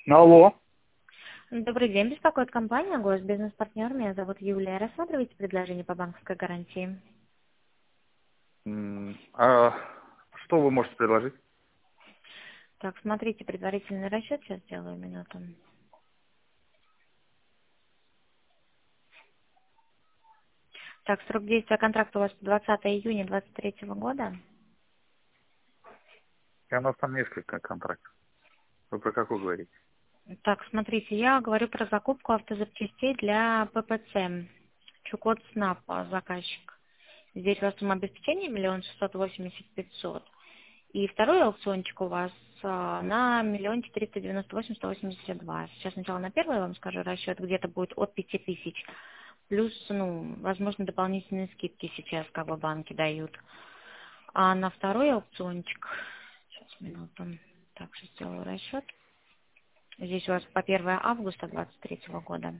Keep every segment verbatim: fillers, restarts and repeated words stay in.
Алло. Добрый день, беспокоит компания «Гость Бизнес-партнер». Меня зовут Юлия. Рассматриваете предложение по банковской гарантии? М, А что вы можете предложить? Так, смотрите, предварительный расчет сейчас сделаю минуту. Так, срок действия контракта у вас двадцатое июня двадцать третьего года. И у нас там несколько контрактов. Вы про какой говорите? Так, смотрите, я говорю про закупку автозапчастей для ППЦ. Чукот СНАП заказчик. Здесь у вас сумма обеспечения миллион шестьсот восемьдесят пятьсот. И второй аукциончик у вас а, на миллион четыреста девяносто восемь сто восемьдесят два. Сейчас сначала на первый, я вам скажу, расчет где-то будет от пяти тысяч. Плюс, ну, возможно, дополнительные скидки сейчас как бы банки дают. А на второй аукциончик, сейчас минуту, так, сейчас сделаю расчет. Здесь у вас по первое августа двадцать третьего года.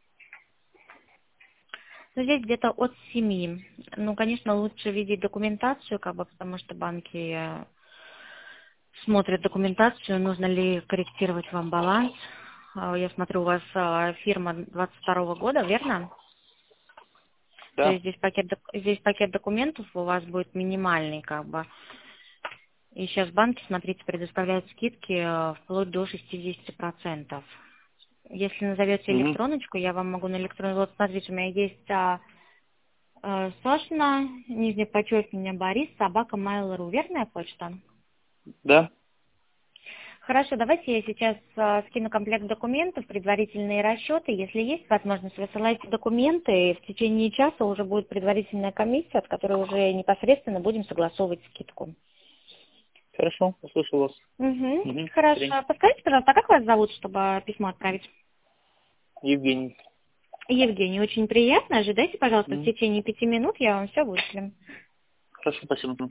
Ну, здесь где-то от семи. Ну, конечно, лучше видеть документацию, как бы, потому что банки э, смотрят документацию, нужно ли корректировать вам баланс. А, Я смотрю, у вас а, фирма двадцать второго года, верно? То Да. есть здесь пакет, док- здесь пакет документов у вас будет минимальный, как бы. И сейчас банки, смотрите, предоставляют скидки э, вплоть до шестидесяти процентов. Если назовете Мгм. электроночку, я вам могу на электронную... Вот смотрите, у меня есть а, э, Сошна, нижнее подчеркивание, Борис, собака Mail.ru, верная почта? Да. Хорошо, давайте я сейчас а, скину комплект документов, предварительные расчеты. Если есть возможность, высылайте документы, и в течение часа уже будет предварительная комиссия, от которой уже непосредственно будем согласовывать скидку. Хорошо, услышал вас. Угу. Угу. Хорошо. Подскажите, пожалуйста, а как вас зовут, чтобы письмо отправить? Евгений. Евгений, очень приятно. Ожидайте, пожалуйста, в Мгм. течение пяти минут, я вам все вышлю. Хорошо, спасибо.